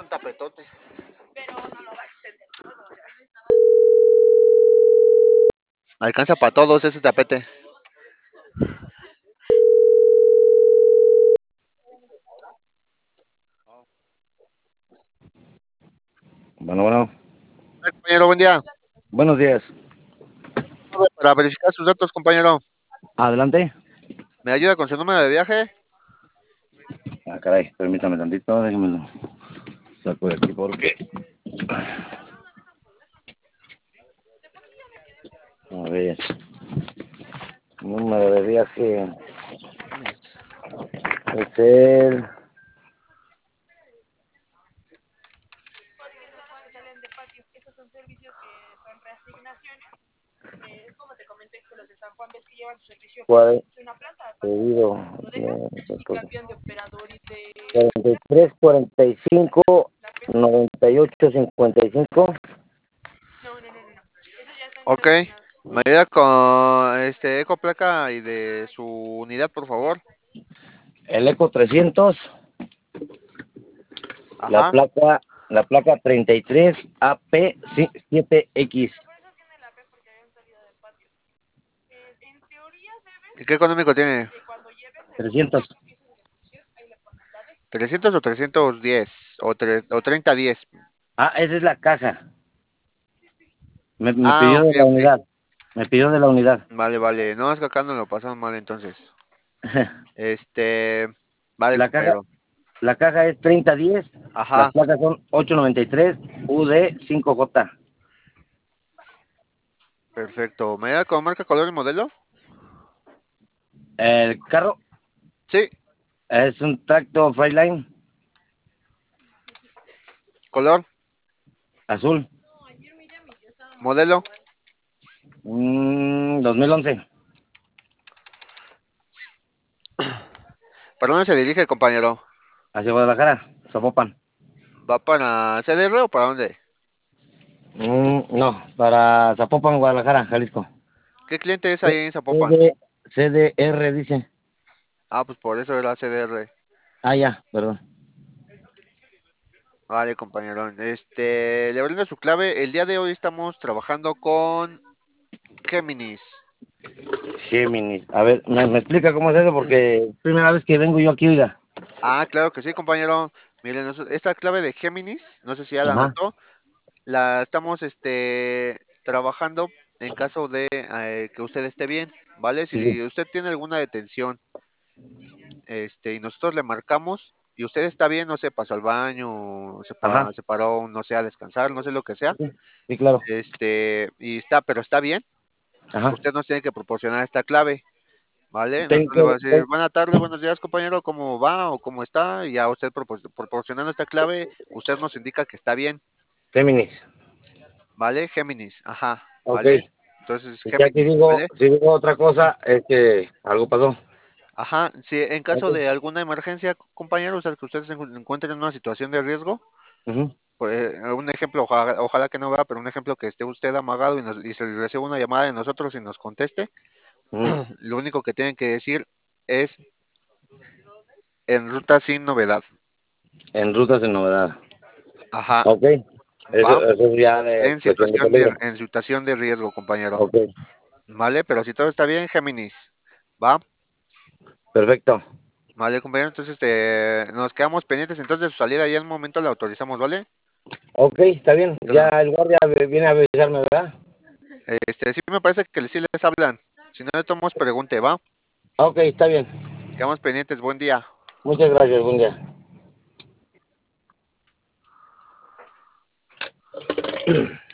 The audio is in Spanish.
un tapetote. Pero no lo va a extender todo. Alcanza para todos ese tapete. Bueno. Compañero, buen día. Buenos días. Para verificar sus datos, compañero. Adelante. ¿Me ayuda con su número de viaje? Ah, caray, permítame tantito, déjame lo saco de aquí porque... A ver. Número de viaje. Es el... Salen de patio. Esos son servicios que son reasignaciones. Es como te comenté que los de San Juan ves que llevan su servicio de una planta Pedido. y cambian de operador y de 43, 45, 98, 55. No. Eso ya están Ok. ¿Me ayuda con eco placa y de su unidad, por favor? El Eco 300. Ajá. La placa 33 AP7X. En teoría debes ¿Y qué económico tiene? que cuando lleves 300. ahí le ponen la D. 300 o 310 o 3010. Ah, esa es la caja. Me Ah, pidió ok, de la ok. unidad. Me pidió de la unidad. Vale. No, es que acá nos lo pasamos mal entonces. Vale, La caja, compañero. la caja es 3010. Las Ajá. placas son 893 UD5J. Perfecto. ¿Me ayuda con marca, color y modelo? El carro Sí. es un Tractor Freightliner Color, azul. modelo. 2011. ¿Para dónde se dirige, compañero? Hacia Guadalajara, Zapopan. ¿Va para CDR o para dónde? No, para Zapopan, Guadalajara, Jalisco. ¿Qué cliente es ahí en Zapopan? CDR dice. Ah, pues por eso era CDR. Ah, ya, perdón. Vale, compañero. Le brindo su clave. El día de hoy estamos trabajando con Géminis. Géminis. A ver, ¿me explica cómo es eso? Porque es primera vez que vengo yo aquí, oiga. Ah, claro que sí, compañero. Miren, esta clave de Géminis, no sé si ya la Ajá, anotó, la estamos trabajando en caso de que usted esté bien, ¿vale? sí, sí. Si usted tiene alguna detención, y nosotros le marcamos y usted está bien, no sé, pasó al baño, Ajá, se paró, no sé, a descansar, no sé lo que sea, sí, sí, claro. pero está bien, Ajá. usted nos tiene que proporcionar esta clave, ¿vale? Nosotros le Tengo, vamos a decir, buena tarde, buenos días, compañero, ¿cómo va o cómo está? Y ya usted proporcionando esta clave, usted nos indica que está bien, Géminis. ¿vale? Géminis, ajá, Ok. ¿vale? Entonces, Y ya Géminis, ¿vale? si digo otra cosa, es que algo pasó. Ajá, si en caso Ok. de alguna emergencia, compañero, o sea, que usted se encuentre en una situación de riesgo, Ujú, pues, un ejemplo, ojalá que no vea, pero un ejemplo que esté usted amagado y se reciba una llamada de nosotros y nos conteste, ujú. lo único que tienen que decir es en ruta sin novedad. En rutas de novedad. Ajá, Ok. va Eso es ya de cuestión de peligro. en situación de riesgo, compañero. Ok. Vale, pero si todo está bien, Géminis, va. Perfecto. Vale, compañero, entonces nos quedamos pendientes entonces de su salida y en un momento la autorizamos, ¿vale? Ok, está bien. Ya Entonces, el guardia viene a avisarme, ¿verdad? sí me parece que sí les hablan. Si no le tomamos, pregunte, ¿va? Ok, está bien. Quedamos pendientes, buen día. Muchas gracias. Buen día.